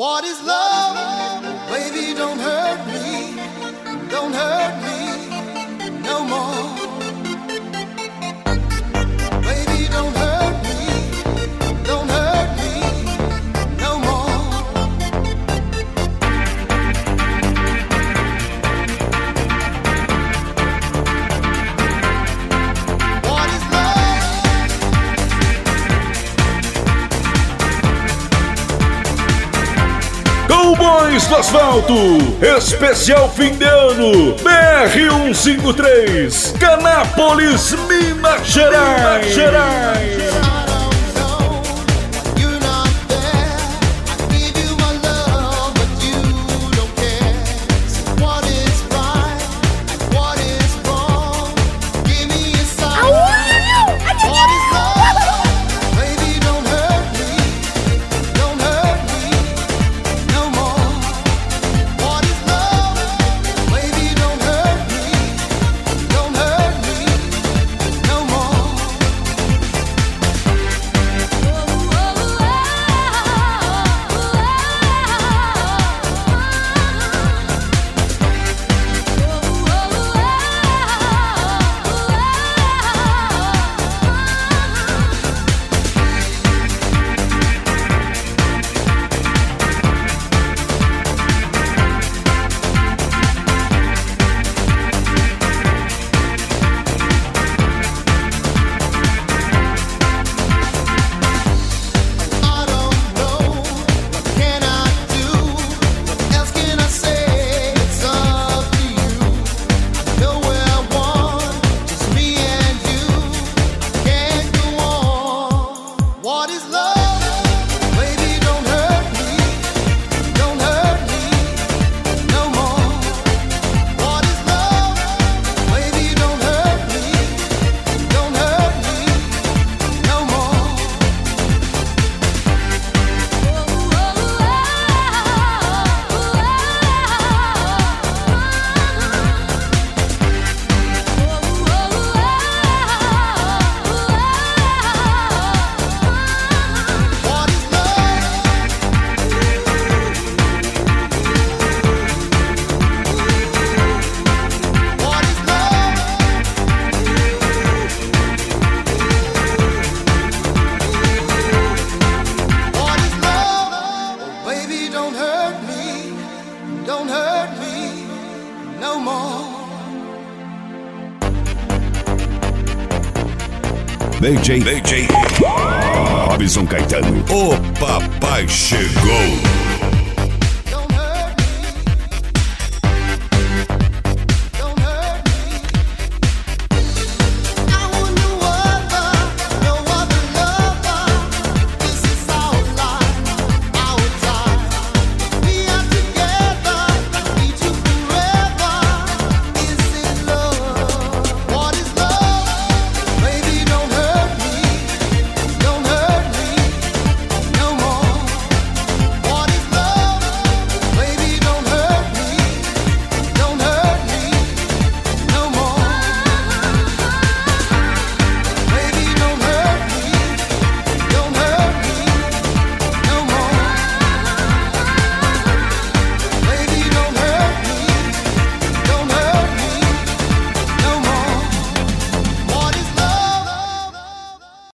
What is love? Baby, don't hurt me. Don't hurt me no more. Baby, don't hurt me. Don't hurt me no more. What is love? Cowboys do Asfalto, especial fim de ano, BR-153, Canápolis, Minas Gerais. DJ Robson Caetano, o papai chegou.